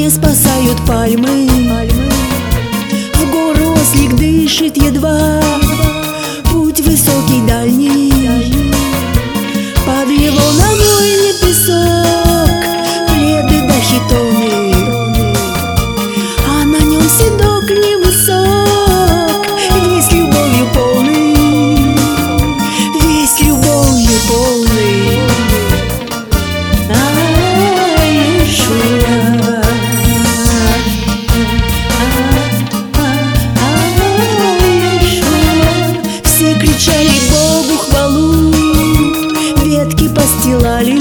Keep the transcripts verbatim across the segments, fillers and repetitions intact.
Не спасают пальмы, в гору ослик дышит едва. Путь высокий, дальний, под его ногой не песок, пледы да хитоны, а на нем седок невысок. Весь любовью полный, весь любовью полный. Кричали Богу хвалу, ветки постилали,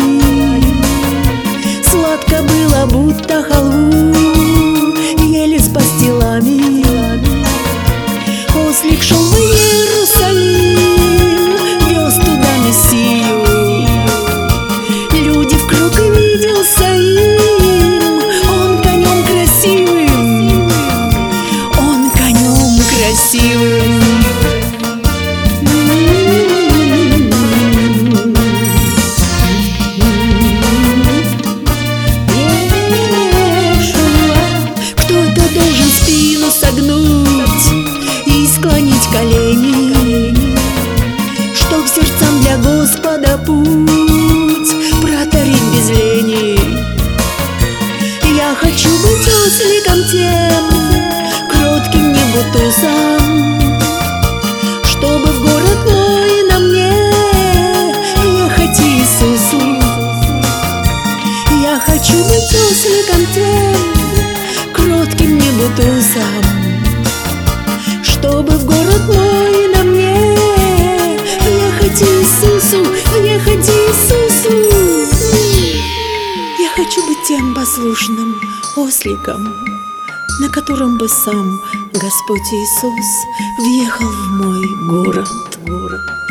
сладко было, будто халву ели с пастилами. Ослик шел в Иерусалим, вез туда Мессию. Люди вкруг и виделся им, он конем красивым, он конем красивым. Согнуть и склонить колени, чтоб сердцам для Господа путь протарить без лени. Я хочу быть осликом тем, кротким небутусом, чтобы в город мой на мне ехать Иисусу. Я хочу быть осликом тем, кротким небутусом, чтобы в город мой на мне ехать Иисусу, ехать Иисусу. Я хочу быть тем послушным осликом, на котором бы сам Господь Иисус въехал в мой город, город.